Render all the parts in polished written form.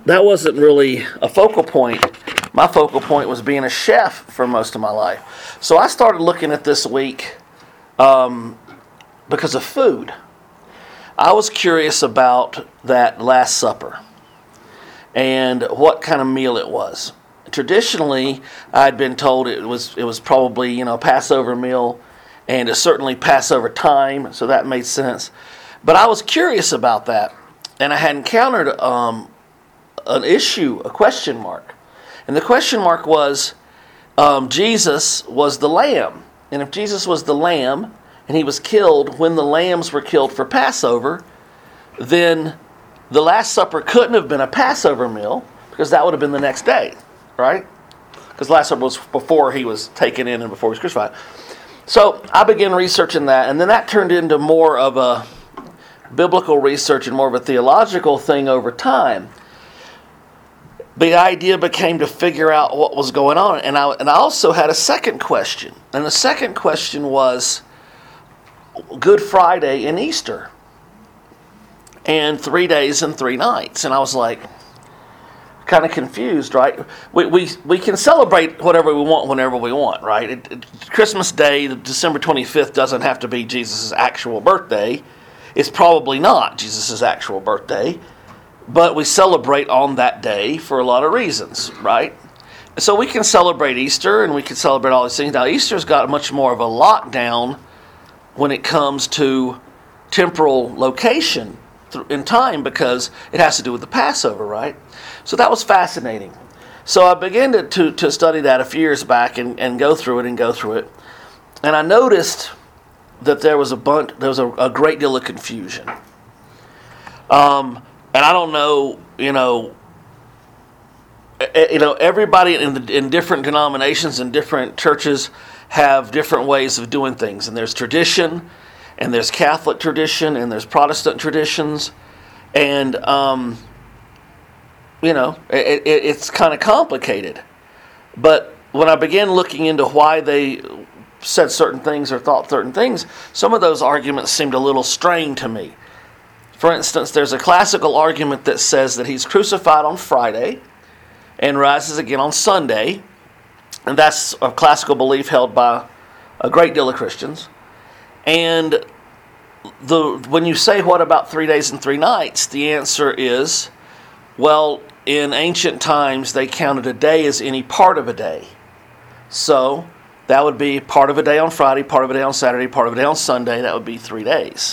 that wasn't really a focal point. My focal point was being a chef for most of my life. So I started looking at this week because of food. I was curious about that Last Supper and what kind of meal it was. Traditionally, I'd been told it was probably a Passover meal, and it's certainly Passover time, so that made sense. But I was curious about that, and I had encountered an issue, a question mark. And the question mark was, Jesus was the lamb. And if Jesus was the lamb, and he was killed when the lambs were killed for Passover, then the Last Supper couldn't have been a Passover meal, because that would have been the next day, right? Because Last Supper was before he was taken in and before he was crucified. So I began researching that, and then that turned into more of a biblical research and more of a theological thing over time. The idea became to figure out what was going on, and I also had a second question, and the second question was Good Friday and Easter, and 3 days and 3 nights, and I was like, kind of confused, right? We can celebrate whatever we want whenever we want, right? Christmas Day, December 25th, doesn't have to be Jesus' actual birthday. It's probably not Jesus' actual birthday, but we celebrate on that day for a lot of reasons, right? So we can celebrate Easter, and we can celebrate all these things. Now, Easter's got much more of a lockdown when it comes to temporal location in time, because it has to do with the Passover, right? So that was fascinating. So I began to study that a few years back and go through it. And I noticed that there was a great deal of confusion. And I don't know, everybody in different denominations and different churches have different ways of doing things. And there's tradition, and there's Catholic tradition, and there's Protestant traditions. And, it's kind of complicated. But when I began looking into why they said certain things or thought certain things, some of those arguments seemed a little strained to me. For instance, there's a classical argument that says that he's crucified on Friday and rises again on Sunday. And that's a classical belief held by a great deal of Christians. And when you say, what about 3 days and 3 nights? The answer is, well, in ancient times, they counted a day as any part of a day. So that would be part of a day on Friday, part of a day on Saturday, part of a day on Sunday. That would be 3 days.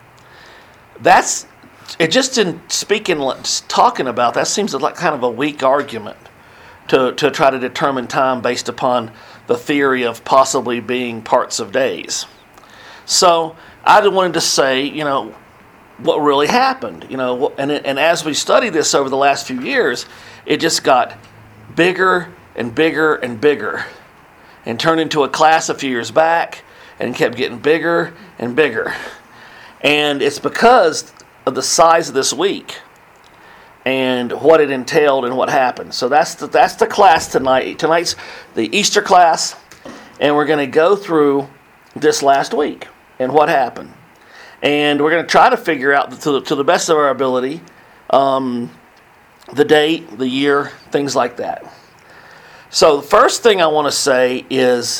That's it. Just in talking about that seems like kind of a weak argument to try to determine time based upon the theory of possibly being parts of days. So I wanted to say, what really happened, and as we studied this over the last few years, it just got bigger and bigger and bigger, and turned into a class a few years back, and kept getting bigger and bigger. And it's because of the size of this week and what it entailed and what happened. So that's the class tonight. Tonight's the Easter class, and we're going to go through this last week and what happened. And we're going to try to figure out, to the best of our ability, the date, the year, things like that. So the first thing I want to say is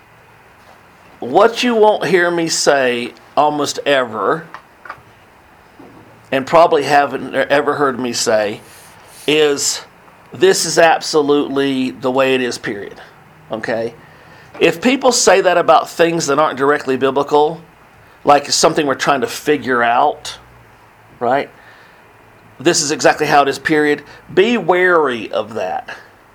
what you won't hear me say almost ever, and probably haven't ever heard me say, is this is absolutely the way it is, period. Okay? If people say that about things that aren't directly biblical, like it's something we're trying to figure out, right? This is exactly how it is, period. Be wary of that.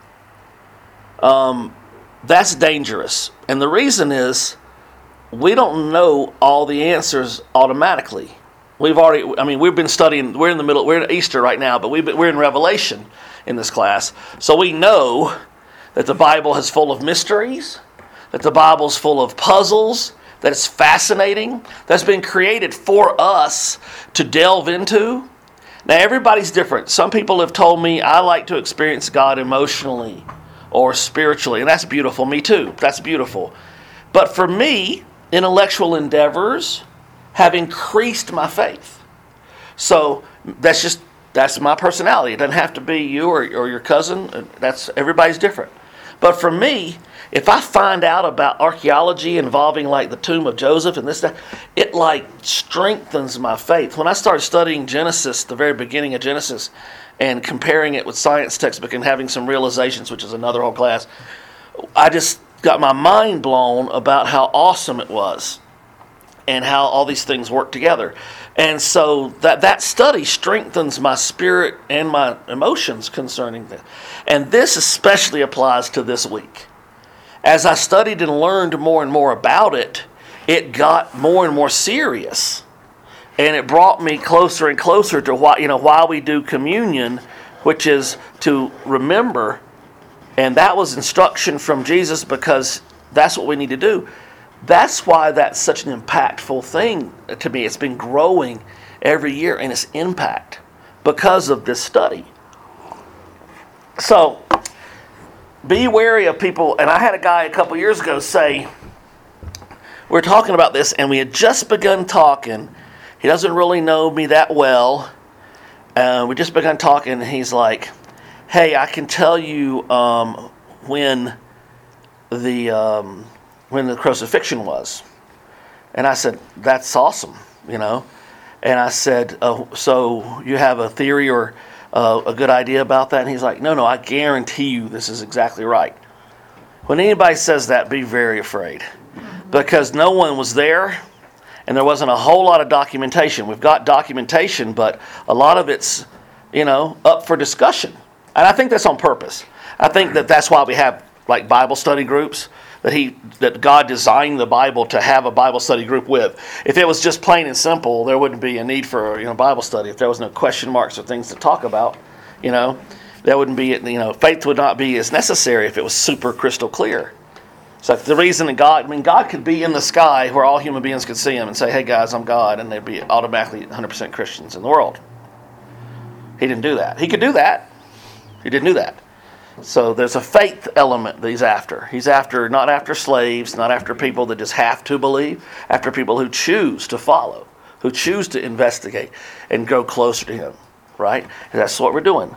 That's dangerous. And the reason is, we don't know all the answers automatically. We've been studying, we're in Easter right now, but we're in Revelation in this class. So we know that the Bible is full of mysteries, that the Bible's full of puzzles, that it's fascinating, that's been created for us to delve into. Now, everybody's different. Some people have told me, I like to experience God emotionally or spiritually, and that's beautiful. Me too. That's beautiful. But for me, intellectual endeavors have increased my faith. So that's just That's my personality. It doesn't have to be you or your cousin. Everybody's different. But for me, if I find out about archaeology involving like the tomb of Joseph and this, that, it like strengthens my faith. When I started studying Genesis, the very beginning of Genesis, and comparing it with science textbook and having some realizations, which is another whole class, I just got my mind blown about how awesome it was and how all these things work together. And so that study strengthens my spirit and my emotions concerning this. And this especially applies to this week. As I studied and learned more and more about it, it got more and more serious. And it brought me closer and closer to why we do communion, which is to remember. And that was instruction from Jesus, because that's what we need to do. That's why that's such an impactful thing to me. It's been growing every year in its impact because of this study. So, be wary of people. And I had a guy a couple years ago say, we were talking about this, and we had just begun talking. He doesn't really know me that well. We just begun talking, and he's like, hey, I can tell you when the crucifixion was. And I said, that's awesome, And I said, so you have a theory or a good idea about that? And he's like, no, I guarantee you this is exactly right. When anybody says that, be very afraid. Because no one was there, and there wasn't a whole lot of documentation. We've got documentation, but a lot of it's, up for discussion. And I think that's on purpose. I think that's why we have like Bible study groups, that God designed the Bible to have a Bible study group with. If it was just plain and simple, there wouldn't be a need for Bible study. If there was no question marks or things to talk about, there wouldn't be, faith would not be as necessary if it was super crystal clear. So the reason that God could be in the sky where all human beings could see him and say, hey guys, I'm God, and they'd be automatically 100% Christians in the world. He didn't do that. He could do that. He didn't do that. So there's a faith element that he's after. He's not after slaves, not after people that just have to believe, after people who choose to follow, who choose to investigate and go closer to him, right? And that's what we're doing.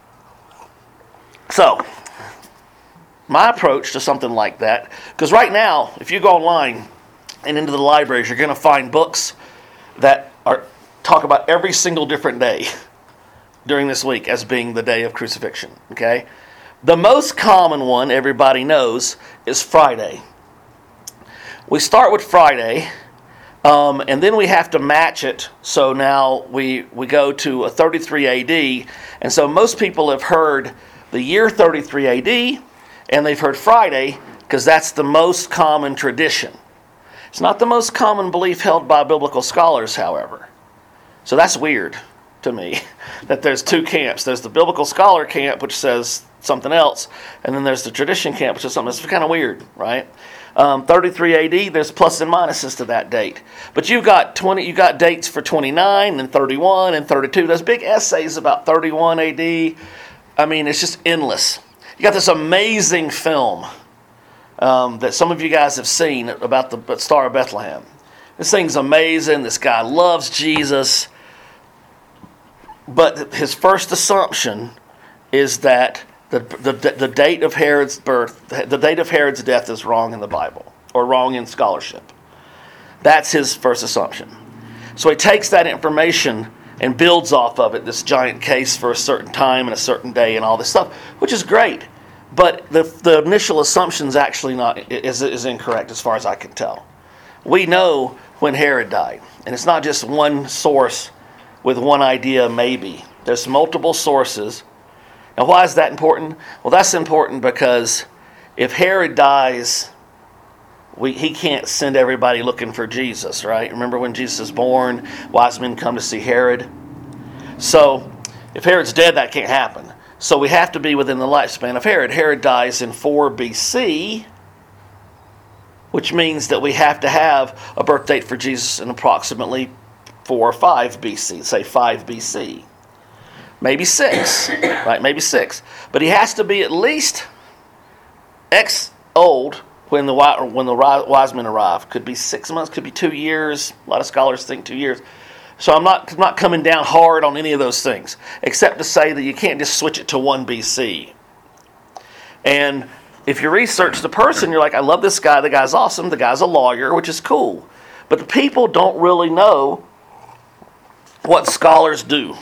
So, my approach to something like that, because right now, if you go online and into the libraries, you're going to find books that talk about every single different day during this week as being the day of crucifixion, okay? The most common one everybody knows is Friday. We start with Friday, and then we have to match it. So now we go to 33 AD, and so most people have heard the year 33 AD, and they've heard Friday because that's the most common tradition. It's not the most common belief held by biblical scholars, however. So that's weird to me, that there's two camps. There's the biblical scholar camp, which says something else, and then there's the tradition camp, which is something that's kind of weird, right? 33 AD, there's plus and minuses to that date. But you've got dates for 29 and 31 and 32. There's big essays about 31 AD. I mean, it's just endless. You got this amazing film that some of you guys have seen about the Star of Bethlehem. This thing's amazing. This guy loves Jesus. But his first assumption is that the date of Herod's birth, the date of Herod's death is wrong in the Bible, or wrong in scholarship. That's his first assumption. So he takes that information and builds off of it, this giant case for a certain time and a certain day and all this stuff, which is great. But the initial assumption is actually is incorrect as far as I can tell. We know when Herod died, and it's not just one source with one idea maybe. There's multiple sources. Now why is that important? Well, that's important because if Herod dies, he can't send everybody looking for Jesus, right? Remember when Jesus is born, wise men come to see Herod. So if Herod's dead, that can't happen. So we have to be within the lifespan of Herod. Herod dies in 4 BC, which means that we have to have a birth date for Jesus in approximately 4 or 5 BC, say 5 BC. Maybe 6, right? Maybe 6. But he has to be at least X old when the wise men arrive. Could be 6 months, could be 2 years. A lot of scholars think 2 years. So I'm not coming down hard on any of those things, except to say that you can't just switch it to 1 BC. And if you research the person, you're like, I love this guy. The guy's awesome. The guy's a lawyer, which is cool. But the people don't really know what scholars do.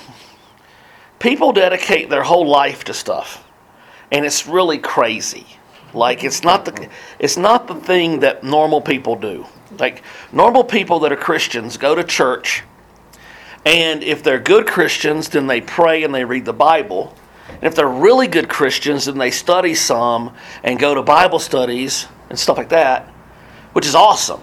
People dedicate their whole life to stuff, and it's really crazy. Like it's not the thing that normal people do. Like normal people that are Christians go to church, and if they're good Christians, then they pray and they read the Bible. And if they're really good Christians, then they study some and go to Bible studies and stuff like that, which is awesome.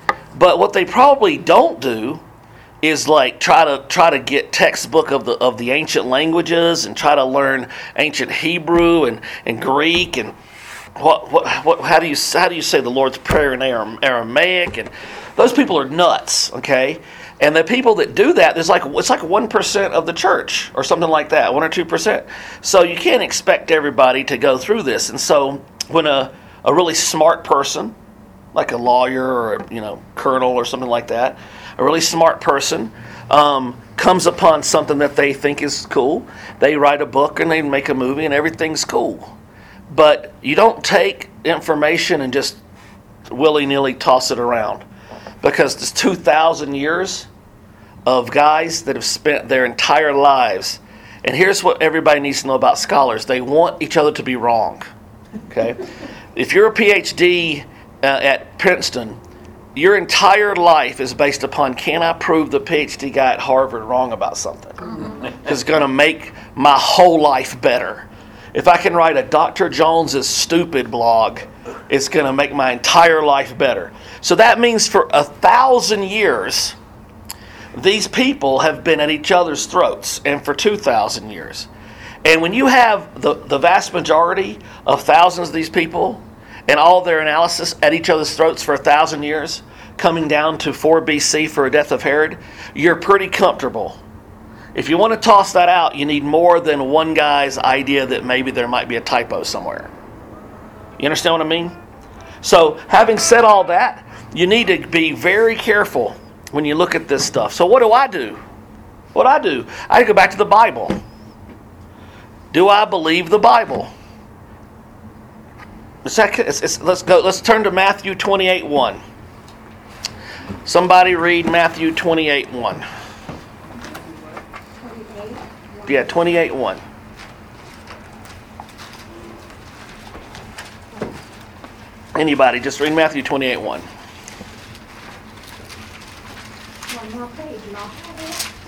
But what they probably don't do is like try to get textbook of the ancient languages and try to learn ancient Hebrew and Greek and how do you say the Lord's Prayer in Aramaic, and those people are nuts, okay? And the people that do that, it's like 1% of the church or something like that, 1 or 2%. So you can't expect everybody to go through this. And so when a really smart person, like a lawyer or a colonel or something like that, a really smart person comes upon something that they think is cool, they write a book and they make a movie and everything's cool. But you don't take information and just willy-nilly toss it around, because there's 2,000 years of guys that have spent their entire lives. And here's what everybody needs to know about scholars. They want each other to be wrong. Okay? If you're a PhD at Princeton, your entire life is based upon, can I prove the PhD guy at Harvard wrong about something? It's going to make my whole life better. If I can write a Dr. Jones's stupid blog, it's going to make my entire life better. So that means for 1,000 years, these people have been at each other's throats, and for 2,000 years. And when you have the vast majority of thousands of these people and all their analysis at each other's throats for 1,000 years, coming down to 4 BC for a death of Herod, you're pretty comfortable. If you want to toss that out, you need more than one guy's idea that maybe there might be a typo somewhere. You understand what I mean? So, having said all that, you need to be very careful when you look at this stuff. So what do I do? I go back to the Bible. Do I believe the Bible? Let's turn to Matthew 28:1. Somebody read Matthew 28:1. Yeah, 28:1. Anybody, just read Matthew 28:1. One more page, and I'll have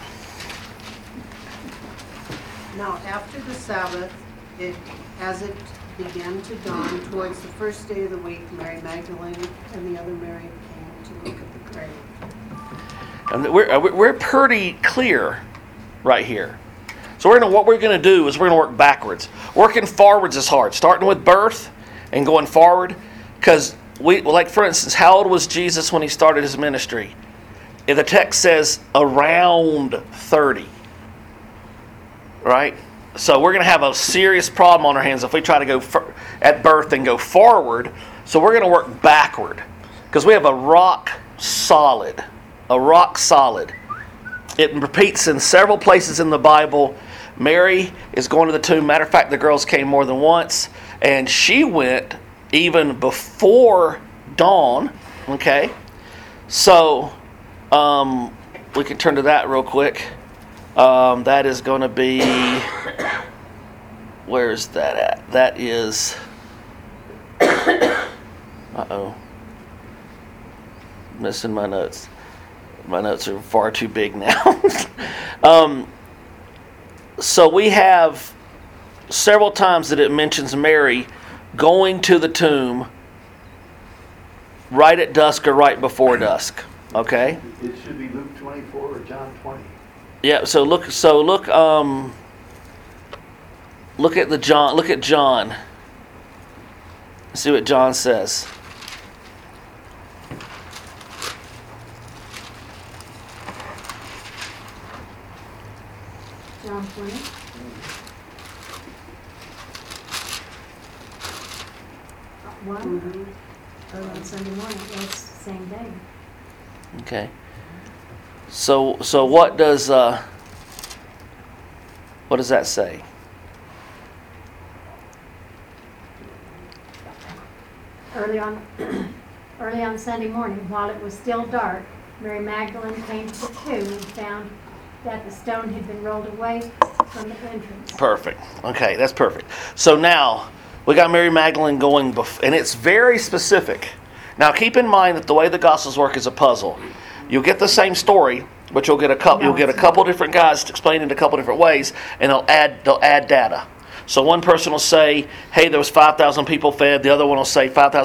it. Now, after the Sabbath, as it began to dawn towards the first day of the week, Mary Magdalene and the other Mary came to look at the grave. And we're pretty clear right here. So what we're going to do is we're going to work backwards. Working forwards is hard. Starting with birth and going forward. Because for instance, how old was Jesus when he started his ministry? If the text says around 30. Right? So we're going to have a serious problem on our hands if we try to go at birth and go forward. So we're going to work backward. Because we have a rock solid. It repeats in several places in the Bible. Mary is going to the tomb. Matter of fact, the girls came more than once. And she went even before dawn. Okay? So, we can turn to that real quick. That is going to be... Where's that at? That is... Uh-oh. Missing my notes. My notes are far too big now. So we have several times that it mentions Mary going to the tomb right at dusk or right before dusk. Okay? It should be Luke 24 or John 20. Yeah, look at John. Look at John. See what John says. John 20. One? Mm-hmm. On Sunday morning, that's the same day. Okay. So what does that say? Early on Sunday morning, while it was still dark, Mary Magdalene came to the tomb and found that the stone had been rolled away from the entrance. Perfect. Okay, that's perfect. So now we got Mary Magdalene going, and it's very specific. Now keep in mind that the way the Gospels work is a puzzle. You'll get the same story, but you'll get a couple different guys to explain it in a couple different ways, and they'll add data. So one person will say, "Hey, there was 5,000 people fed." The other one will say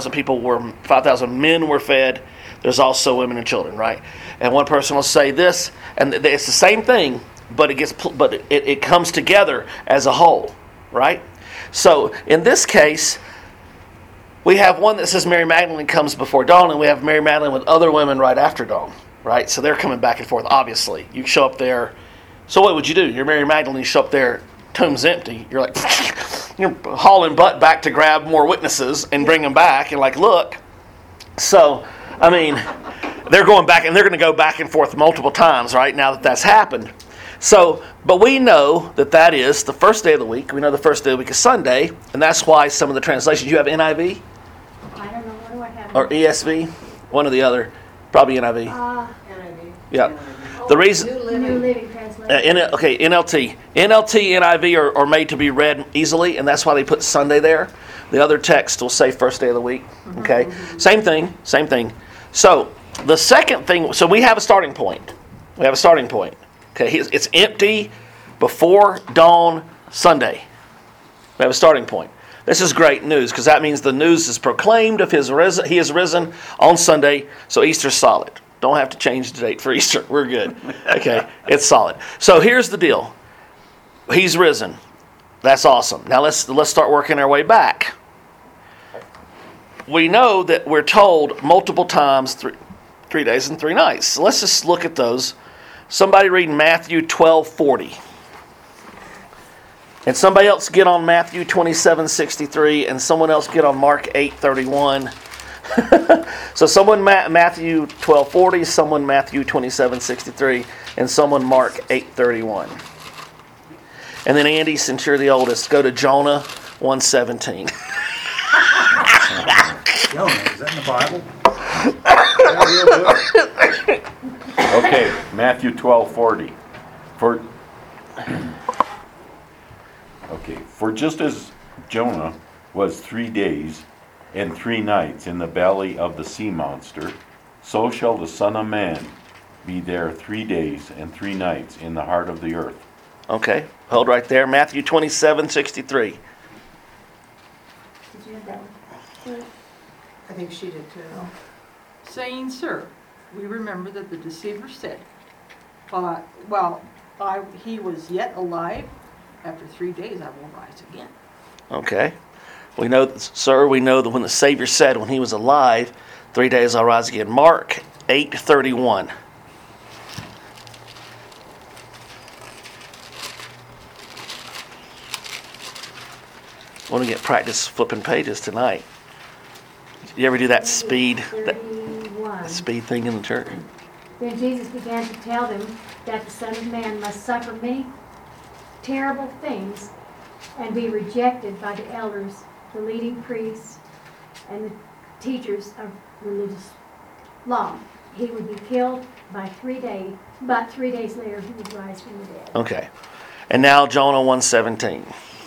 5,000 men were fed. There's also women and children, right? And one person will say this, and it's the same thing, but it comes together as a whole, right? So in this case, we have one that says Mary Magdalene comes before dawn, and we have Mary Magdalene with other women right after dawn, right? So they're coming back and forth. Obviously, you show up there. So what would you do? You're Mary Magdalene. You show up there. Tomb's empty. You're like, you're hauling butt back to grab more witnesses and bring them back. And like, look. So, I mean, they're going back, and they're going to go back and forth multiple times, right, now that that's happened. So, but we know that is the first day of the week. We know the first day of the week is Sunday, and that's why some of the translations, you have NIV? I don't know. What do I have? Or ESV? One or the other. Probably NIV. NIV. Yeah. The reason... New Living Translation. NLT. NLT, NIV are made to be read easily, and that's why they put Sunday there. The other text will say first day of the week. Okay? Same thing. So, the second thing... So, we have a starting point. Okay? It's empty before dawn Sunday. We have a starting point. This is great news, because that means the news is proclaimed of he is risen on Sunday, so Easter's solid. Don't have to change the date for Easter. We're good. Okay, it's solid. So here's the deal. He's risen. That's awesome. Now let's start working our way back. We know that we're told multiple times 3 days and 3 nights. So let's just look at those. Somebody read Matthew 12:40. And somebody else get on Matthew 27:63, and someone else get on Mark 8:31. So someone Matthew 12:40, someone Matthew 27:63, and someone Mark 8:31. And then Andy, since you're the oldest, go to Jonah 1:17. Jonah, is that in the Bible? Okay, Matthew 12:40. For just as Jonah was 3 days and 3 nights in the belly of the sea monster, so shall the Son of Man be there 3 days and 3 nights in the heart of the earth. Okay, hold right there. Matthew 27:63. Did you have that one? I think she did too. Saying, "Sir, we remember that the deceiver said, he was yet alive. After 3 days I will rise again." Okay. We know, sir, that when the Savior said when he was alive, 3 days I'll rise again. Mark 8:31. I want to get practice flipping pages tonight. You ever do that speed thing in the church? Then Jesus began to tell them that the Son of Man must suffer many terrible things and be rejected by the elders, the leading priests, and the teachers of religious law. He would be killed by 3 days, but 3 days later he would rise from the dead. Okay. And now Jonah 1:17.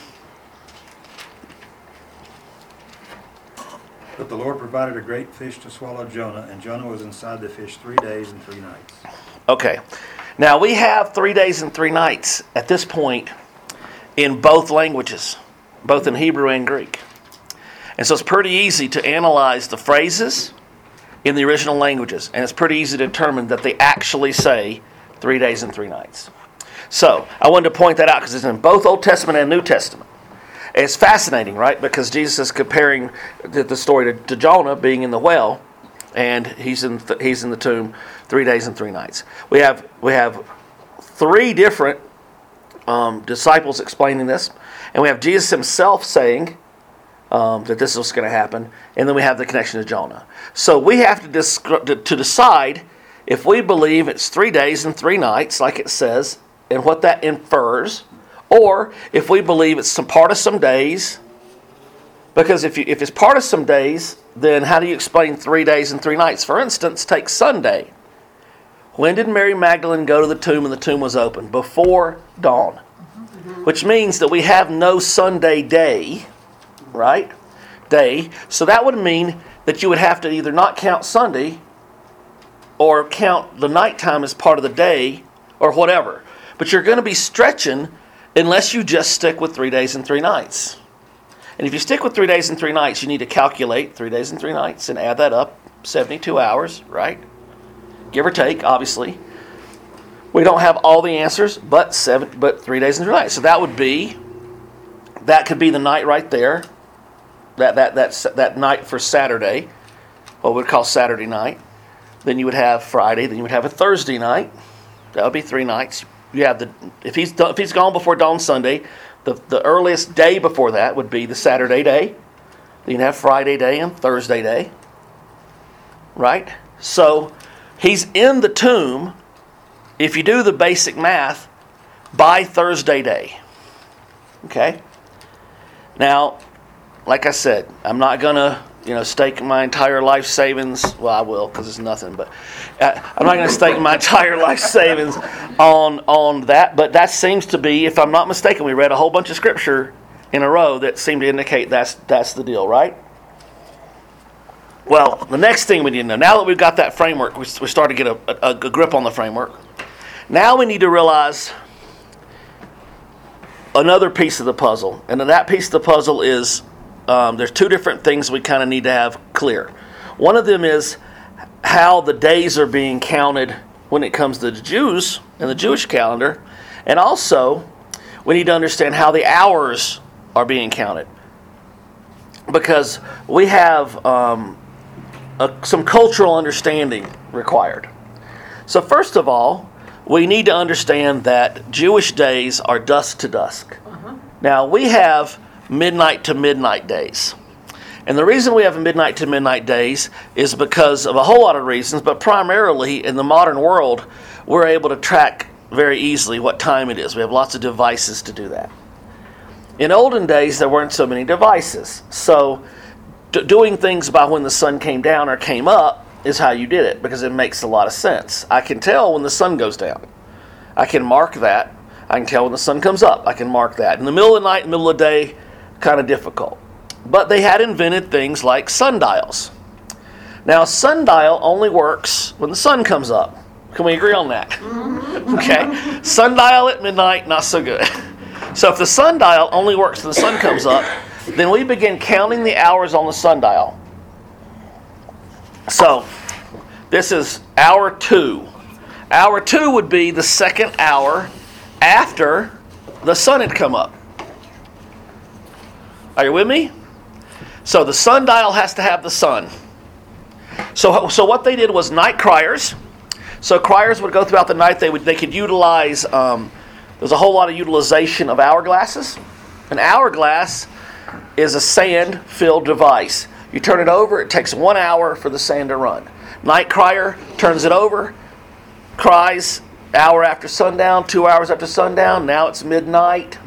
But the Lord provided a great fish to swallow Jonah, and Jonah was inside the fish 3 days and 3 nights. Okay. Now we have 3 days and 3 nights at this point in both languages, both in Hebrew and Greek. And so it's pretty easy to analyze the phrases in the original languages, and it's pretty easy to determine that they actually say 3 days and 3 nights. So I wanted to point that out because it's in both Old Testament and New Testament. It's fascinating, right? Because Jesus is comparing the story to Jonah being in the well, and he's in the tomb 3 days and 3 nights. We have 3 different disciples explaining this, and we have Jesus himself saying that this is what's going to happen, and then we have the connection to Jonah. So we have to decide if we believe it's 3 days and 3 nights, like it says, and what that infers, or if we believe it's some part of some days, because if it's part of some days, then how do you explain 3 days and 3 nights? For instance, take Sunday. When did Mary Magdalene go to the tomb and the tomb was open? Before dawn. Which means that we have no Sunday day, right? Day. So that would mean that you would have to either not count Sunday or count the nighttime as part of the day or whatever. But you're going to be stretching unless you just stick with 3 days and 3 nights. And if you stick with 3 days and 3 nights, you need to calculate 3 days and 3 nights and add that up, 72 hours, right? Give or take, obviously. We don't have all the answers, but 3 days and 3 nights. So that could be the night right there. That night for Saturday, what we'd call Saturday night. Then you would have Friday. Then you would have a Thursday night. That would be 3 nights. You have if he's gone before dawn Sunday, the earliest day before that would be the Saturday day. Then you'd have Friday day and Thursday day. Right? So he's in the tomb, if you do the basic math, by Thursday day. Okay? Now, like I said, I'm not going to stake my entire life savings. Well, I will, because it's nothing. But I'm not going to stake my entire life savings on that. But that seems to be, if I'm not mistaken, we read a whole bunch of scripture in a row that seem to indicate that's the deal, right? Well, the next thing we need to know, now that we've got that framework, we start to get a grip on the framework. Now we need to realize another piece of the puzzle. And that piece of the puzzle is there's 2 different things we kind of need to have clear. One of them is how the days are being counted when it comes to the Jews and the Jewish calendar. And also, we need to understand how the hours are being counted. Because we have some cultural understanding required. So first of all, we need to understand that Jewish days are dusk to dusk. Now, we have midnight to midnight days. And the reason we have midnight to midnight days is because of a whole lot of reasons, but primarily in the modern world, we're able to track very easily what time it is. We have lots of devices to do that. In olden days, there weren't so many devices. So doing things by when the sun came down or came up is how you did it, because it makes a lot of sense. I can tell when the sun goes down. I can mark that. I can tell when the sun comes up. I can mark that. In the middle of the night, in the middle of the day, kind of difficult. But they had invented things like sundials. Now, a sundial only works when the sun comes up. Can we agree on that? Okay. Sundial at midnight, not so good. So if the sundial only works when the sun comes up, then we begin counting the hours on the sundial. So this is hour 2. Hour 2 would be the second hour after the sun had come up. Are you with me? So the sundial has to have the sun. So what they did was night criers. So criers would go throughout the night. They could utilize. There's a whole lot of utilization of hourglasses. An hourglass is a sand-filled device. You turn it over. It takes 1 hour for the sand to run. Night crier turns it over, cries hour after sundown, 2 hours after sundown. Now it's midnight.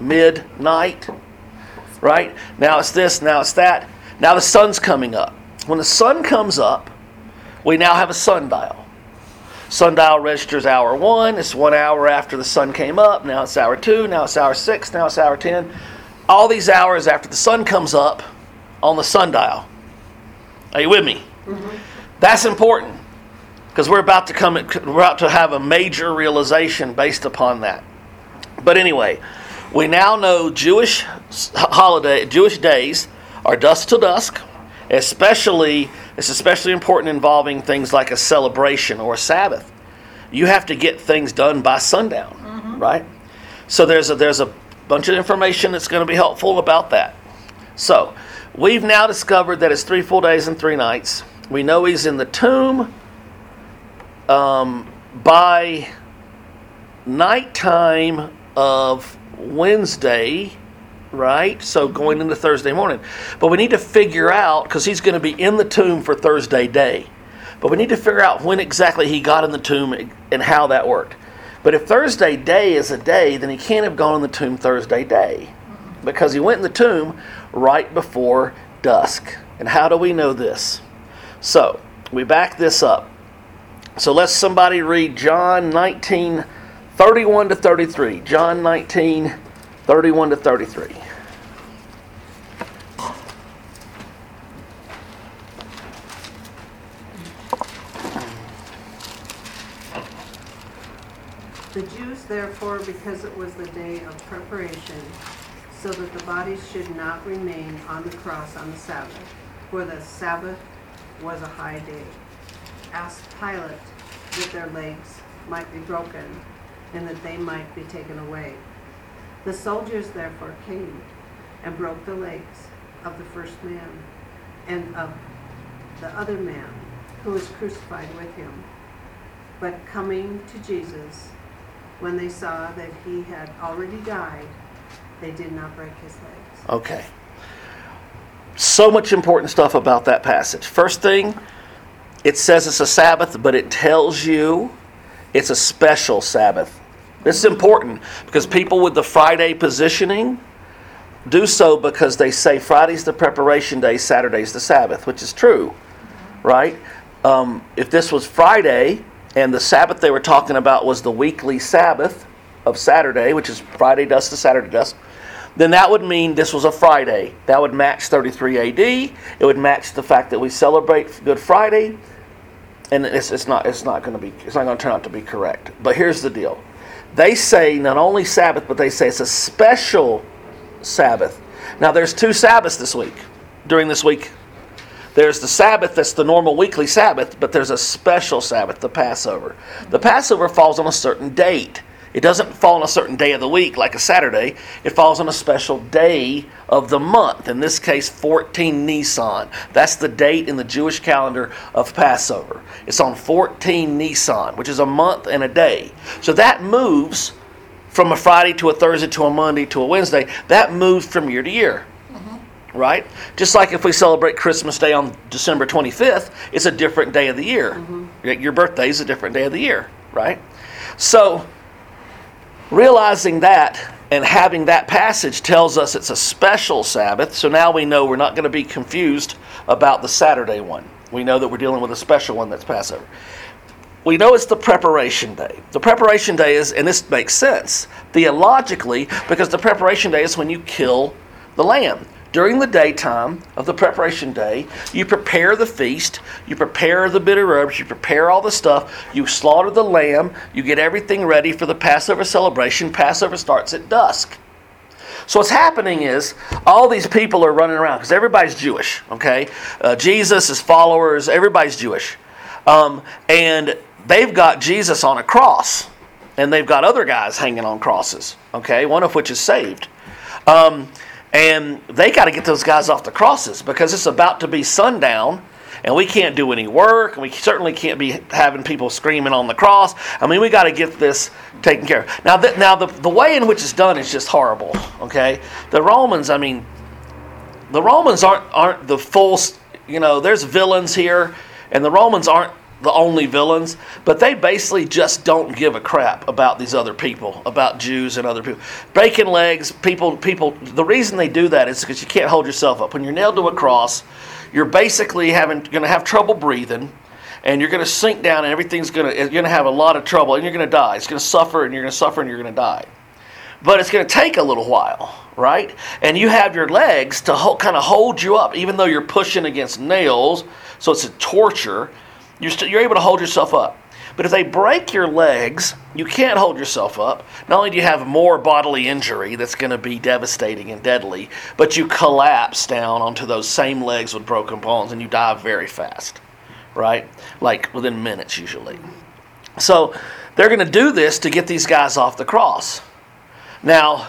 Right? Now it's this, now it's that. Now the sun's coming up. When the sun comes up, we now have a sundial. Sundial registers hour 1. It's 1 hour after the sun came up. Now it's hour 2. Now it's hour 6. Now it's hour 10. All these hours after the sun comes up on the sundial. Are you with me? Mm-hmm. That's important because we're about to have a major realization based upon that. But anyway, we now know Jewish days are dusk till dusk. It's especially important involving things like a celebration or a Sabbath. You have to get things done by sundown, right? So there's a bunch of information that's going to be helpful about that. So we've now discovered that it's 3 full days and 3 nights. We know he's in the tomb by nighttime of Wednesday, right? So going into Thursday morning. But we need to figure out, because he's going to be in the tomb for Thursday day. But we need to figure out when exactly he got in the tomb and how that worked. But if Thursday day is a day, then he can't have gone in the tomb Thursday day, because he went in the tomb right before dusk. And how do we know this? So we back this up. So let's somebody read John 19, 31 to 33. John 19, 31 to 33. The Jews therefore, because it was the day of preparation, so that the bodies should not remain on the cross on the Sabbath, for the Sabbath was a high day, asked Pilate that their legs might be broken, and that they might be taken away. The soldiers therefore came and broke the legs of the first man and of the other man who was crucified with him. But coming to Jesus, when they saw that he had already died, they did not break his legs. Okay. So much important stuff about that passage. First thing, it says it's a Sabbath, but it tells you it's a special Sabbath. This is important because people with the Friday positioning do so because they say Friday's the preparation day, Saturday's the Sabbath, which is true, right? If this was Friday and the Sabbath they were talking about was the weekly Sabbath of Saturday, which is Friday dusk to Saturday dusk, then that would mean this was a Friday. That would match 33 AD. It would match the fact that we celebrate Good Friday, and it's not going to turn out to be correct. But here's the deal: they say not only Sabbath, but they say it's a special Sabbath. Now there's 2 Sabbaths this week. During this week, there's the Sabbath that's the normal weekly Sabbath, but there's a special Sabbath, the Passover. The Passover falls on a certain date. It doesn't fall on a certain day of the week like a Saturday. It falls on a special day of the month. In this case, 14 Nisan. That's the date in the Jewish calendar of Passover. It's on 14 Nisan, which is a month and a day. So that moves from a Friday to a Thursday to a Monday to a Wednesday. That moves from year to year. Right? Just like if we celebrate Christmas Day on December 25th, it's a different day of the year. Your birthday is a different day of the year, right? So, realizing that and having that passage tells us it's a special Sabbath, so now we know we're not going to be confused about the Saturday one. We know that we're dealing with a special one that's Passover. We know it's the preparation day. The preparation day is, and this makes sense theologically, because the preparation day is when you kill the lamb. During the daytime of the preparation day, you prepare the feast, you prepare the bitter herbs, you prepare all the stuff, you slaughter the lamb, you get everything ready for the Passover celebration. Passover starts at dusk. So what's happening is all these people are running around because everybody's Jewish, okay? Jesus, his followers, everybody's Jewish. And they've got Jesus on a cross, and they've got other guys hanging on crosses, okay? One of which is saved. And they got to get those guys off the crosses because it's about to be sundown and we can't do any work, and we certainly can't be having people screaming on the cross. I mean, we got to get this taken care of. Now, the way in which it's done is just horrible, okay? The Romans aren't the full, there's villains here, and the Romans aren't the only villains, but they basically just don't give a crap about these other people, about Jews and other people. Breaking legs, people, the reason they do that is because you can't hold yourself up. When you're nailed to a cross, you're basically going to have trouble breathing, and you're going to sink down, and you're going to have a lot of trouble, and you're going to die. It's going to suffer, and you're going to suffer, and you're going to die. But it's going to take a little while, right? And you have your legs to kind of hold you up, even though you're pushing against nails, so it's a torture. You're able to hold yourself up. But if they break your legs, you can't hold yourself up. Not only do you have more bodily injury that's going to be devastating and deadly, but you collapse down onto those same legs with broken bones and you die very fast, right? Like within minutes usually. So they're going to do this to get these guys off the cross. Now,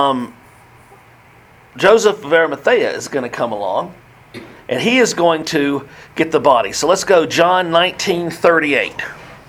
Joseph of Arimathea is going to come along, and he is going to get the body. So let's go John 19:38.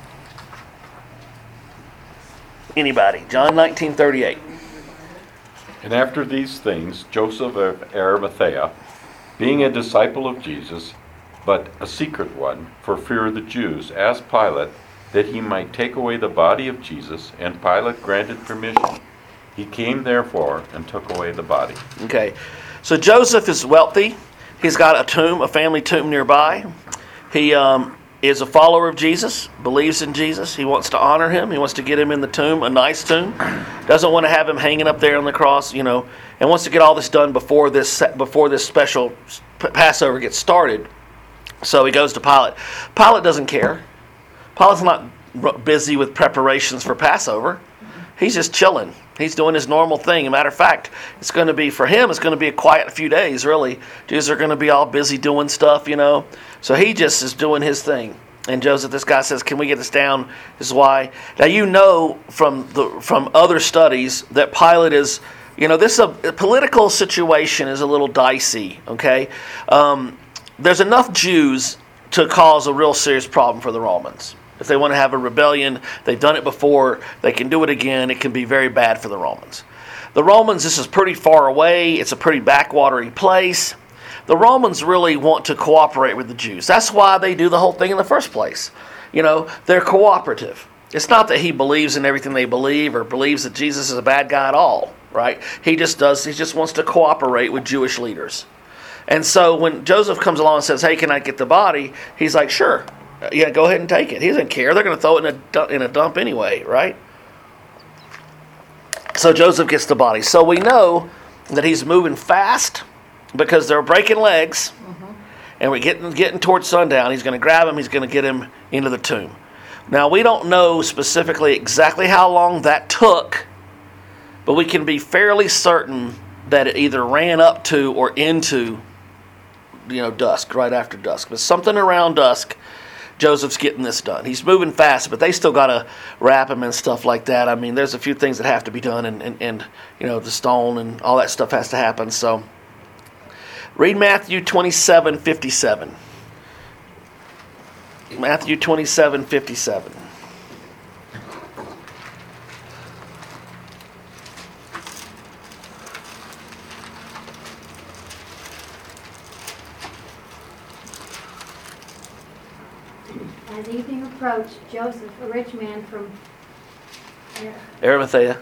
Anybody? John 19:38. And after these things, Joseph of Arimathea, being a disciple of Jesus, but a secret one, for fear of the Jews, asked Pilate that he might take away the body of Jesus, and Pilate granted permission. He came therefore and took away the body. Okay, so Joseph is wealthy. He's got a tomb, a family tomb nearby. He is a follower of Jesus, believes in Jesus. He wants to honor him. He wants to get him in the tomb, a nice tomb. Doesn't want to have him hanging up there on the cross, and wants to get all this done before this special Passover gets started. So he goes to Pilate. Pilate doesn't care. Pilate's not busy with preparations for Passover. He's just chilling. He's doing his normal thing. As a matter of fact, it's going to be a quiet few days, really. Jews are going to be all busy doing stuff, So he just is doing his thing. And Joseph, this guy says, can we get this down? This is why. Now, from other studies that Pilate is, this political situation is a little dicey, okay? There's enough Jews to cause a real serious problem for the Romans. If they want to have a rebellion, they've done it before, they can do it again. It can be very bad for the Romans. The Romans, this is pretty far away. It's a pretty backwatery place. The Romans really want to cooperate with the Jews. That's why they do the whole thing in the first place. They're cooperative. It's not that he believes in everything they believe or believes that Jesus is a bad guy at all, right? He just wants to cooperate with Jewish leaders. And so when Joseph comes along and says, hey, can I get the body? He's like, sure. Yeah, go ahead and take it. He doesn't care. They're going to throw it in a dump anyway, right? So Joseph gets the body. So we know that he's moving fast because they're breaking legs, and we're getting towards sundown. He's going to grab him. He's going to get him into the tomb. Now, we don't know specifically exactly how long that took, but we can be fairly certain that it either ran up to or into, dusk, right after dusk. But something around dusk, Joseph's getting this done. He's moving fast, but they still got to wrap him and stuff like that. I mean, there's a few things that have to be done, and the stone and all that stuff has to happen. So, read Matthew 27:57. Matthew 27:57. As evening approached, Joseph, a rich man from Arimathea.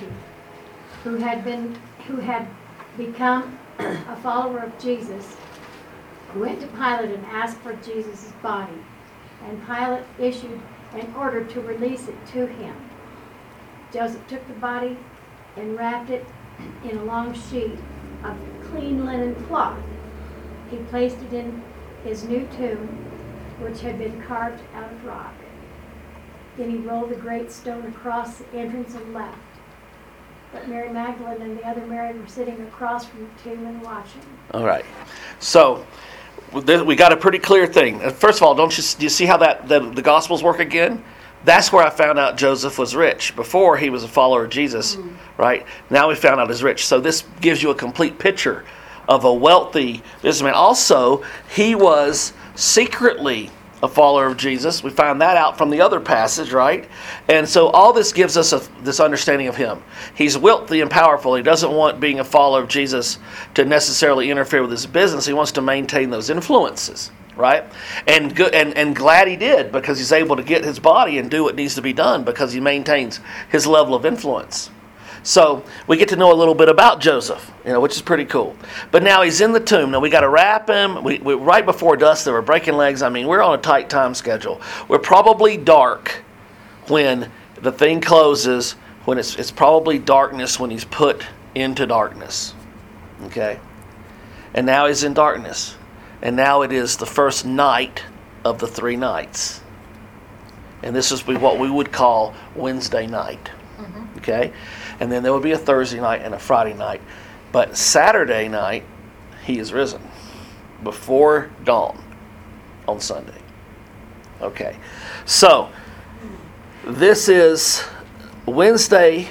who had become a follower of Jesus, went to Pilate and asked for Jesus' body. And Pilate issued an order to release it to him. Joseph took the body and wrapped it in a long sheet of clean linen cloth. He placed it in his new tomb, which had been carved out of rock. Then he rolled the great stone across the entrance and left. But Mary Magdalene and the other Mary were sitting across from the tomb and watching. All right. So, we got a pretty clear thing. First of all, do you see how the Gospels work again? That's where I found out Joseph was rich. Before, he was a follower of Jesus, right? Now we found out he's rich. So this gives you a complete picture of a wealthy businessman. Also, he was secretly a follower of Jesus. We find that out from the other passage, right? And so all this gives us this understanding of him. He's wealthy and powerful. He doesn't want being a follower of Jesus to necessarily interfere with his business. He wants to maintain those influences, right? And good, and glad he did, because he's able to get his body and do what needs to be done because he maintains his level of influence. So we get to know a little bit about Joseph, which is pretty cool. But now he's in the tomb. Now we got to wrap him. We right before dusk, they were breaking legs. I mean, we're on a tight time schedule. We're probably dark when the thing closes. When it's probably darkness when he's put into darkness. Okay, and now he's in darkness, and now it is the first night of the 3 nights, and this is what we would call Wednesday night. Okay. And then there will be a Thursday night and a Friday night. But Saturday night, he is risen before dawn on Sunday. Okay. So, this is Wednesday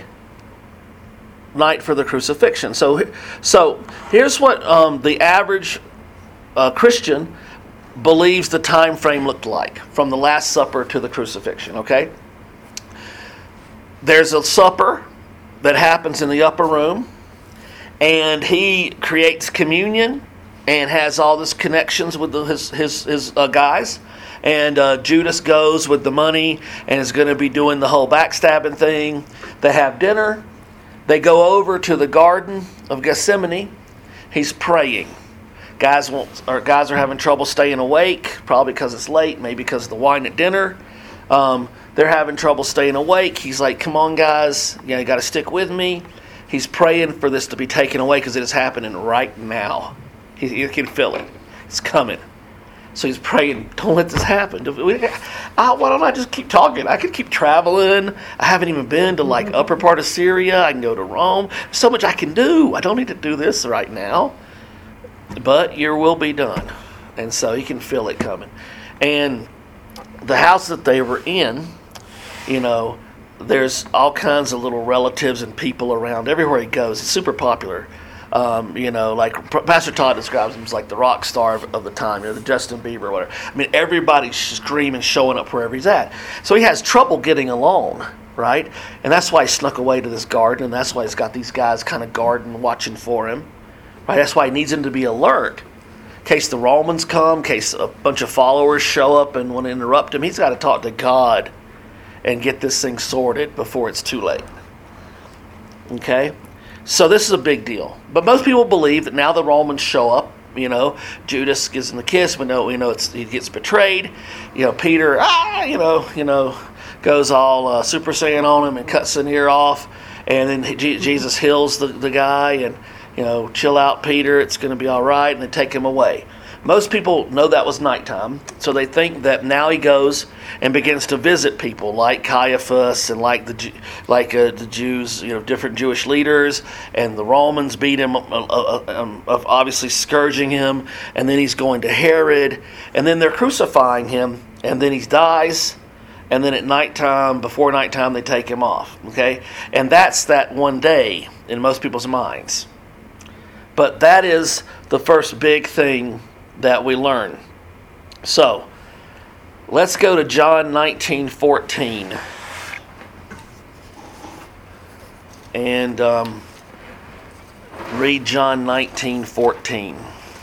night for the crucifixion. So here's what the average Christian believes the time frame looked like from the Last Supper to the crucifixion. Okay. There's a supper that happens in the upper room, and he creates communion, and has all this connections with his guys. And Judas goes with the money and is going to be doing the whole backstabbing thing. They have dinner. They go over to the Garden of Gethsemane. He's praying. Guys are having trouble staying awake, probably because it's late, maybe because of the wine at dinner. They're having trouble staying awake. He's like, come on, guys. You got to stick with me. He's praying for this to be taken away because it is happening right now. He can feel it. It's coming. So he's praying, don't let this happen. Why don't I just keep talking? I could keep traveling. I haven't even been to upper part of Syria. I can go to Rome. There's so much I can do. I don't need to do this right now. But your will be done. And so he can feel it coming. And the house that they were in, there's all kinds of little relatives and people around. Everywhere he goes, it's super popular. Like Pastor Todd describes him as like the rock star of the time, the Justin Bieber or whatever. I mean, everybody's screaming, showing up wherever he's at. So he has trouble getting along, right? And that's why he snuck away to this garden, and that's why he's got these guys kind of guarding, watching for him, right? That's why he needs him to be alert. In case the Romans come, in case a bunch of followers show up and want to interrupt him, he's got to talk to God and get this thing sorted before it's too late. Okay? So this is a big deal. But most people believe that now the Romans show up, Judas gives him the kiss, we know he gets betrayed. Peter, goes all Super Saiyan on him and cuts an ear off. And then Jesus heals the guy and, chill out, Peter, it's going to be all right, and they take him away. Most people know that was nighttime, so they think that now he goes and begins to visit people like Caiaphas and like the Jews, different Jewish leaders, and the Romans beat him, of obviously scourging him, and then he's going to Herod, and then they're crucifying him, and then he dies, and then at nighttime, before nighttime, they take him off. Okay, and that's that one day in most people's minds. But that is the first big thing that we learn. So, let's go to John 19:14. And read John 19:14.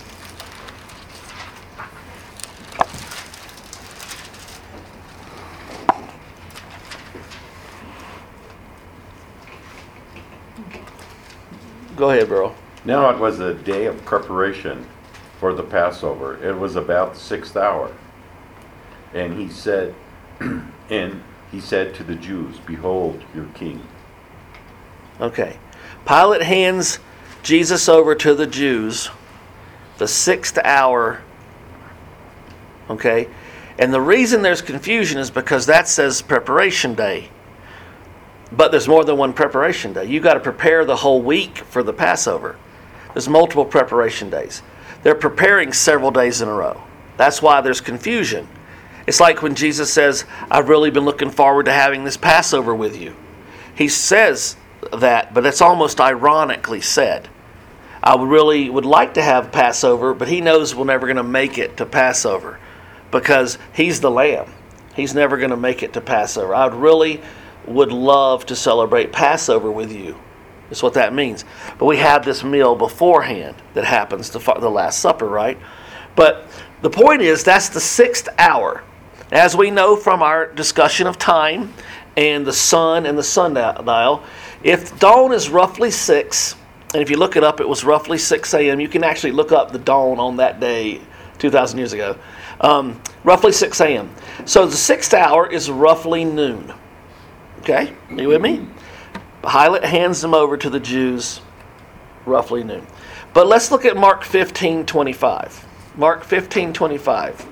Go ahead, bro. Now it was a day of preparation for the Passover. It was about the 6th hour. And he said to the Jews, behold your king. Okay. Pilate hands Jesus over to the Jews, the 6th hour. Okay. And the reason there's confusion is because that says preparation day. But there's more than one preparation day. You've got to prepare the whole week for the Passover. There's multiple preparation days. They're preparing several days in a row. That's why there's confusion. It's like when Jesus says, I've really been looking forward to having this Passover with you. He says that, but it's almost ironically said. I really would like to have Passover, but he knows we're never going to make it to Passover because he's the Lamb. He's never going to make it to Passover. I would love to celebrate Passover with you. That's what that means. But we have this meal beforehand that happens, the Last Supper, right? But the point is, that's the 6th hour. As we know from our discussion of time and the sun and the sundial, if dawn is roughly 6, and if you look it up, it was roughly 6 a.m. You can actually look up the dawn on that day 2,000 years ago. Roughly 6 a.m. So the 6th hour is roughly noon. Okay? Are you with me? Pilate hands them over to the Jews, roughly noon. But let's look at Mark 15:25. Mark 15:25.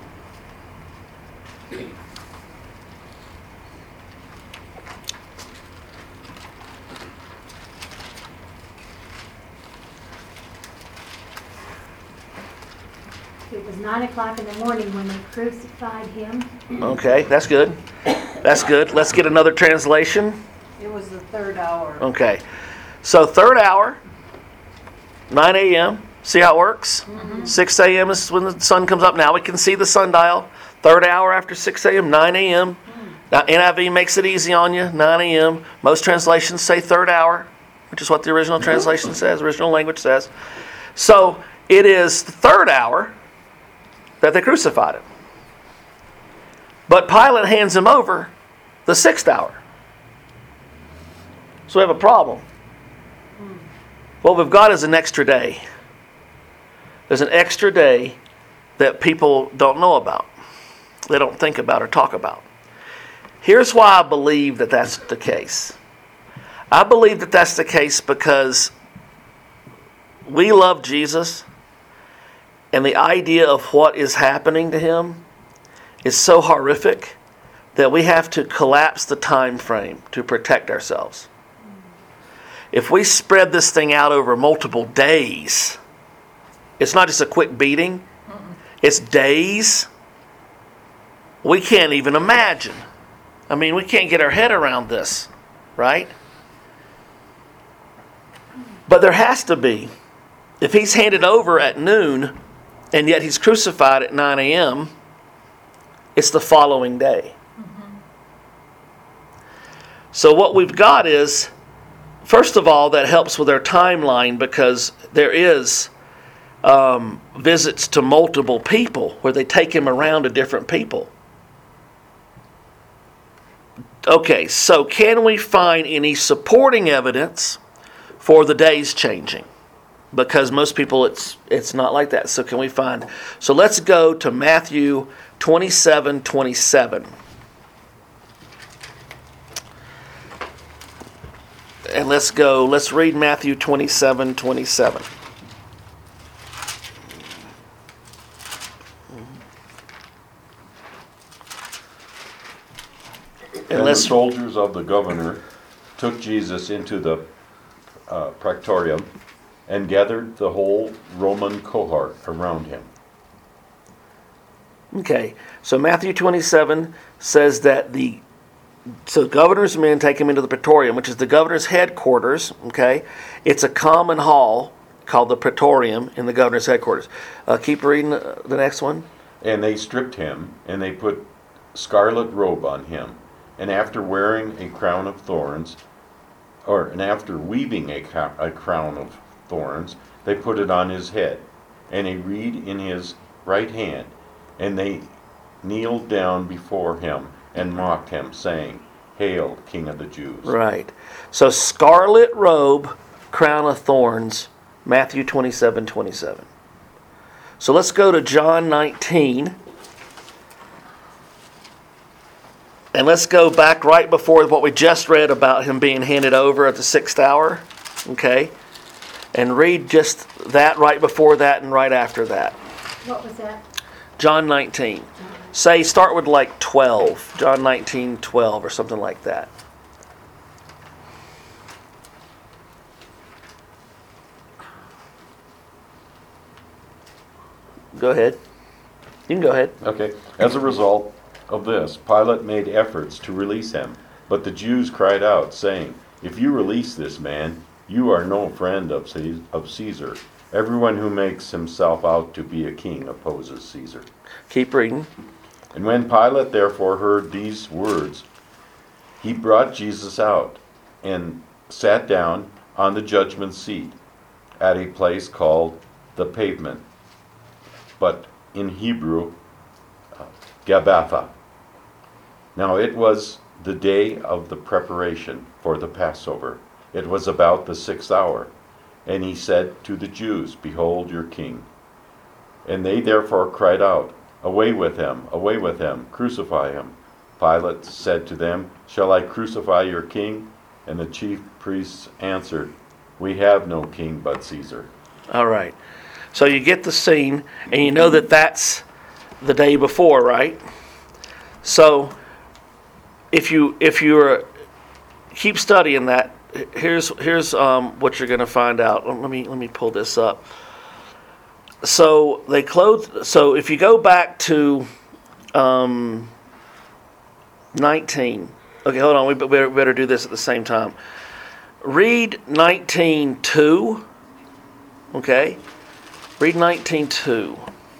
It was 9 o'clock in the morning when they crucified him. Okay, that's good. That's good. Let's get another translation. It was the 3rd hour. Okay. So 3rd hour, 9 a.m. See how it works? 6 a.m. is when the sun comes up. Now we can see the sundial. 3rd hour after 6 a.m., 9 a.m. Now NIV makes it easy on you, 9 a.m. Most translations say 3rd hour, which is what the original translation says, original language says. So it is the third hour that they crucified him. But Pilate hands him over the sixth hour. So we have a problem. What we've got is an extra day. There's an extra day that people don't know about. They don't think about or talk about. Here's why I believe that that's the case. I believe that that's the case because we love Jesus, and the idea of what is happening to him is so horrific that we have to collapse the time frame to protect ourselves. If we spread this thing out over multiple days, it's not just a quick beating, it's days. We can't even imagine. I mean, we can't get our head around this, right? But there has to be. If he's handed over at noon, and yet he's crucified at 9 a.m., it's the following day. So what we've got is, first of all, that helps with our timeline because there is visits to multiple people where they take him around to different people. Okay, so can we find any supporting evidence for the days changing? Because most people, it's not like that. So can we find? So let's go to Matthew 27:27. And let's read Matthew 27:27. And the soldiers of the governor took Jesus into the praetorium and gathered the whole Roman cohort around him. Okay, so Matthew 27 says that so governor's men take him into the praetorium, which is the governor's headquarters. Okay, it's a common hall called the praetorium in the governor's headquarters. Keep reading the next one. And they stripped him, and they put scarlet robe on him. And after wearing a crown of thorns, and after weaving a crown of thorns, they put it on his head, and a reed in his right hand. And they kneeled down before him and mocked him, saying, "Hail, King of the Jews." Right. So scarlet robe, crown of thorns, Matthew 27:27. So let's go to John 19. And let's go back right before what we just read about him being handed over at the sixth hour. Okay? And read just that right before that and right after that. What was that? John 19. Start with like 12. John 19:12 or something like that. Go ahead. You can go ahead. Okay. As a result of this, Pilate made efforts to release him, but the Jews cried out, saying, "If you release this man, you are no friend of Caesar. Everyone who makes himself out to be a king opposes Caesar." Keep reading. And when Pilate therefore heard these words, he brought Jesus out and sat down on the judgment seat at a place called the Pavement, but in Hebrew, Gabbatha. Now it was the day of the preparation for the Passover. It was about the 6th hour. And he said to the Jews, "Behold your king." And they therefore cried out, away with him, crucify him." Pilate said to them, "Shall I crucify your king?" And the chief priests answered, "We have no king but Caesar." All right. So you get the scene, and you know that that's the day before, right? So if you keep studying that, here's what you're going to find out. Let me pull this up. So they clothed. So if you go back to 19. Okay, hold on. We better do this at the same time. Read 19:2. Okay, read 19:2.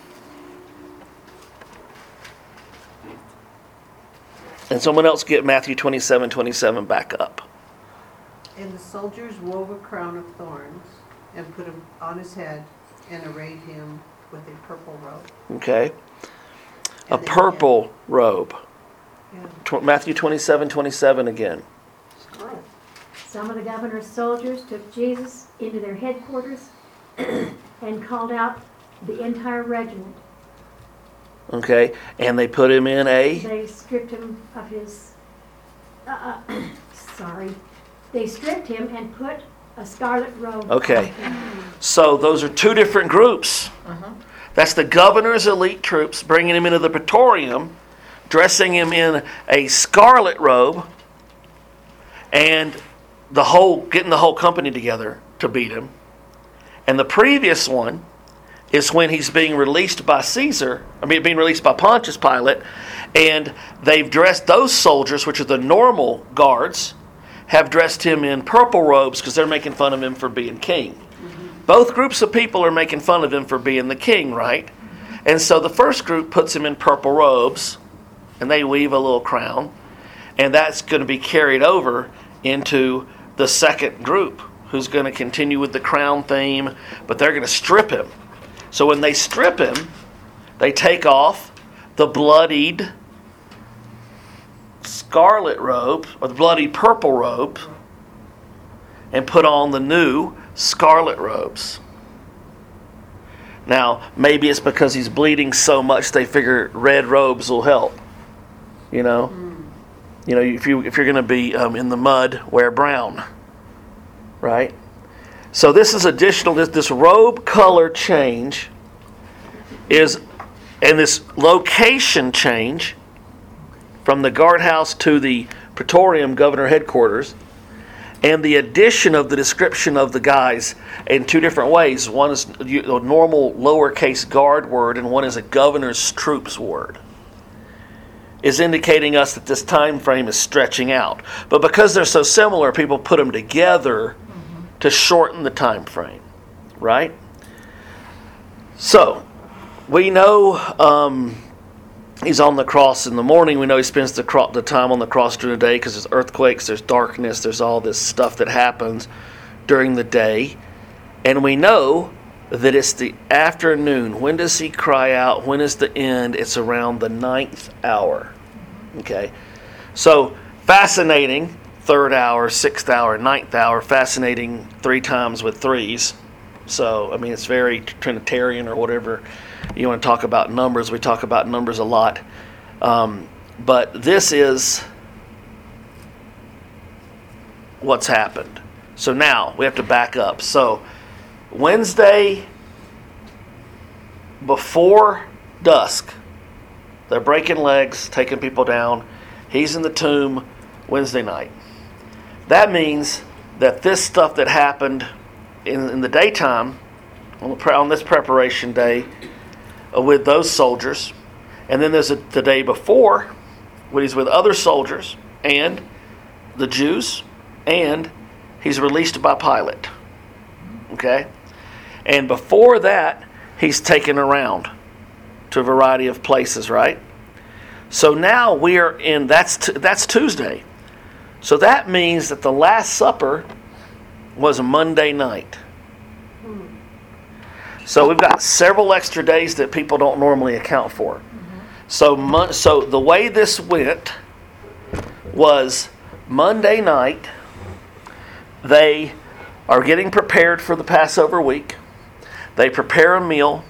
And someone else get Matthew 27:27 back up. And the soldiers wove a crown of thorns and put him on his head and arrayed him with a purple robe. Okay. A And they purple robe. Yeah. Matthew 27:27 again. Some of the governor's soldiers took Jesus into their headquarters and called out the entire regiment. Okay. And they put him in a... They stripped him of his, they stripped him and put a scarlet robe Okay. on him. So those are two different groups. That's the governor's elite troops bringing him into the praetorium, dressing him in a scarlet robe, and getting the whole company together to beat him. And the previous one is when he's being released by being released by Pontius Pilate, and they've dressed those soldiers, which are the normal guards, have dressed him in purple robes because they're making fun of him for being king. Both groups of people are making fun of him for being the king, right? And so the first group puts him in purple robes, and they weave a little crown, and that's going to be carried over into the second group, who's going to continue with the crown theme, but they're going to strip him. So when they strip him, they take off the bloodied scarlet robe, or the bloody purple robe, and put on the new scarlet robes. Now, maybe it's because he's bleeding so much they figure red robes will help. You know, if you're going to be in the mud, wear brown, right? So this is additional. This robe color change and this location change from the guardhouse to the Praetorium Governor headquarters, and the addition of the description of the guys in two different ways. One is a normal lowercase guard word, and one is a governor's troops word, is indicating us that this time frame is stretching out. But because they're so similar, people put them together to shorten the time frame, right? So we know he's on the cross in the morning. We know he spends the time on the cross during the day because there's earthquakes, there's darkness, there's all this stuff that happens during the day. And we know that it's the afternoon. When does he cry out? When is the end? It's around the 9th hour. Okay? So, fascinating. 3rd hour, 6th hour, 9th hour. Fascinating 3 times with 3s. So, I mean, it's very Trinitarian or whatever. You want to talk about numbers. We talk about numbers a lot. But this is what's happened. So now we have to back up. So Wednesday before dusk, they're breaking legs, taking people down. He's in the tomb Wednesday night. That means this stuff that happened in the daytime, on this preparation day, with those soldiers, and then there's the day before when he's with other soldiers and the Jews, and he's released by Pilate. Okay? And before that, he's taken around to a variety of places, right? So now we are in, that's Tuesday. So that means that the Last Supper was a Monday night. So we've got several extra days that people don't normally account for. So the way this went was Monday night, they are getting prepared for the Passover week. They prepare a meal.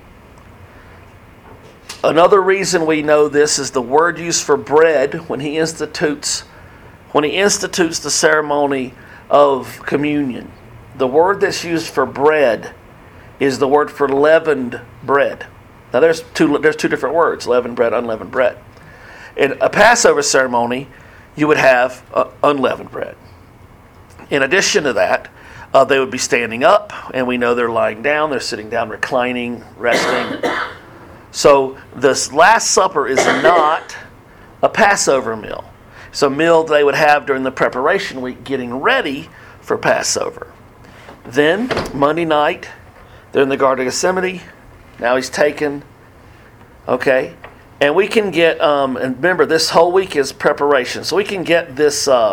Another reason we know this is the word used for bread when he institutes the ceremony of communion. The word that's used for bread is the word for leavened bread. Now there's two different words, leavened bread, unleavened bread. In a Passover ceremony, you would have unleavened bread. In addition to that, they would be standing up, and we know they're lying down, they're sitting down, reclining, resting. So this Last Supper is not a Passover meal. It's a meal they would have during the preparation week, getting ready for Passover. Then, Monday night, they're in the Garden of Gethsemane. Now he's taken. Okay? And we can get, and remember, this whole week is preparation. So we can get this, we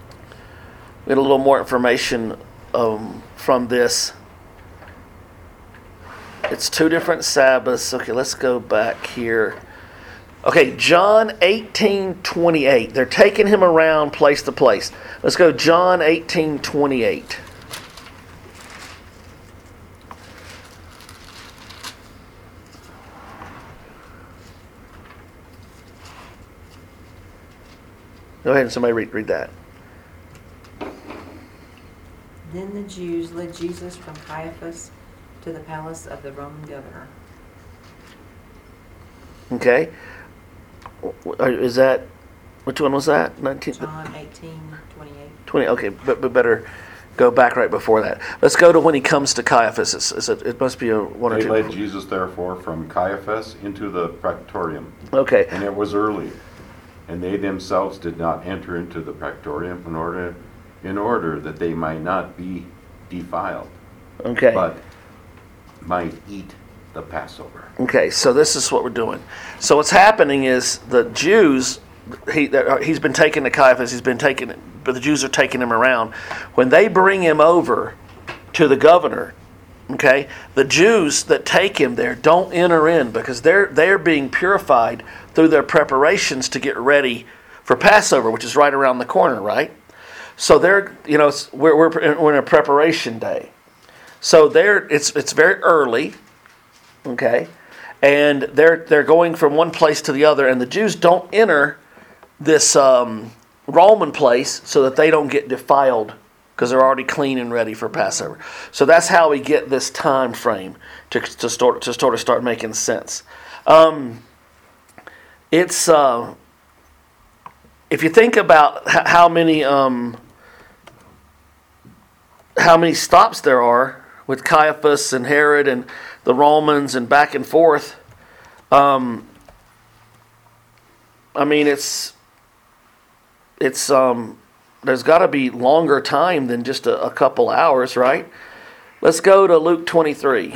get a little more information from this It's two different Sabbaths. Okay, let's go back here. Okay, John 18:28. They're taking him around place to place. Let's go John 18:28. Go ahead and somebody read that. Then the Jews led Jesus from Caiaphas to the palace of the Roman governor. Okay. Is that, which one was that? 19? John 18:28. 20, okay, but better go back right before that. Let's go to when he comes to Caiaphas. It must be a one or They two. led Jesus, therefore, from Caiaphas into the praetorium, Okay. and it was early. And they themselves did not enter into the praetorium in order that they might not be defiled, Okay. but might eat the Passover. Okay, so this is what we're doing. So what's happening is the Jews, he's been taken to Caiaphas, but the Jews are taking him around. When they bring him over to the governor, okay, the Jews that take him there don't enter in because they're being purified through their preparations to get ready for Passover, which is right around the corner, right? So we're in a preparation day. So it's very early. Okay, and they're going from one place to the other, and the Jews don't enter this Roman place so that they don't get defiled because they're already clean and ready for Passover. So that's how we get this time frame to start making sense. It's if you think about how many stops there are with Caiaphas and Herod and the Romans and back and forth. I mean, it's there's got to be longer time than just a couple hours, right? Let's go to Luke 23.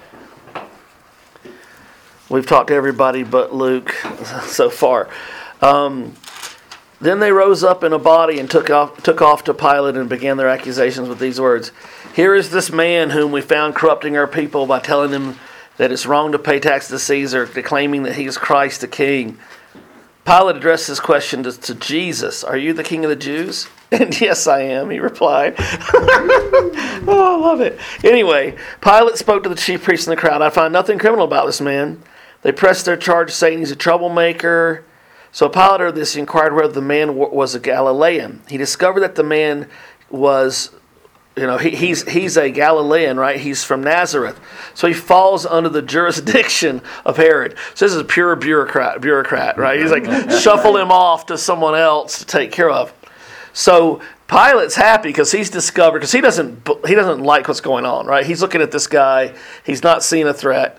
We've talked to everybody but Luke so far. Then they rose up in a body and took off to Pilate and began their accusations with these words. Here is this man whom we found corrupting our people by telling them that it's wrong to pay tax to Caesar, declaiming that he is Christ the King. Pilate addressed his question to Jesus. Are you the king of the Jews? And yes, I am, he replied. Oh, I love it. Anyway, Pilate spoke to the chief priests and the crowd. I find nothing criminal about this man. They pressed their charge, saying he's a troublemaker. So Pilate heard this, he inquired whether the man was a Galilean. He discovered that the man was, he's a Galilean, right? He's from Nazareth. So he falls under the jurisdiction of Herod. So this is a pure bureaucrat, right? He's like, shuffle him off to someone else to take care of. So Pilate's happy because he's discovered, because he doesn't like what's going on, right? He's looking at this guy. He's not seeing a threat.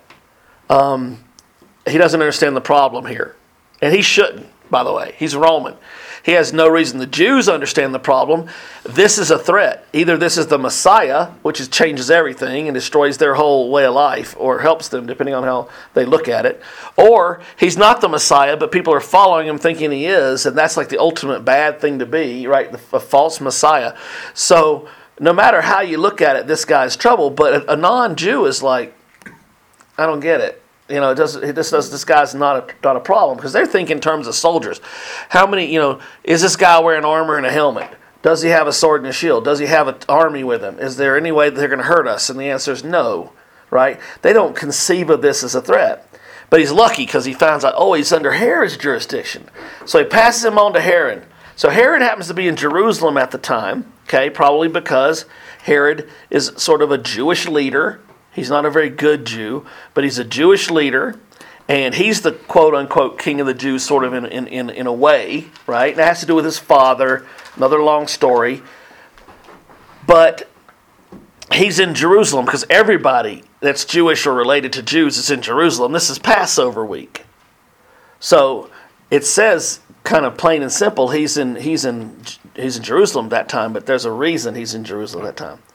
He doesn't understand the problem here. And he shouldn't, by the way. He's Roman. He has no reason. The Jews understand the problem. This is a threat. Either this is the Messiah, which changes everything and destroys their whole way of life, or helps them, depending on how they look at it. Or he's not the Messiah, but people are following him thinking he is, and that's like the ultimate bad thing to be, right? A false Messiah. So no matter how you look at it, this guy's trouble. But a non-Jew is like, I don't get it. This guy's not a problem, because they're thinking in terms of soldiers. How many, is this guy wearing armor and a helmet? Does he have a sword and a shield? Does he have an army with him? Is there any way that they're going to hurt us? And the answer is no, right? They don't conceive of this as a threat. But he's lucky because he finds out, he's under Herod's jurisdiction. So he passes him on to Herod. So Herod happens to be in Jerusalem at the time, okay, probably because Herod is sort of a Jewish leader. He's not a very good Jew, but he's a Jewish leader, and he's the quote-unquote king of the Jews sort of in a way, right? And it has to do with his father, another long story. But he's in Jerusalem because everybody that's Jewish or related to Jews is in Jerusalem. This is Passover week. So it says kind of plain and simple, he's in Jerusalem that time, but there's a reason he's in Jerusalem that time.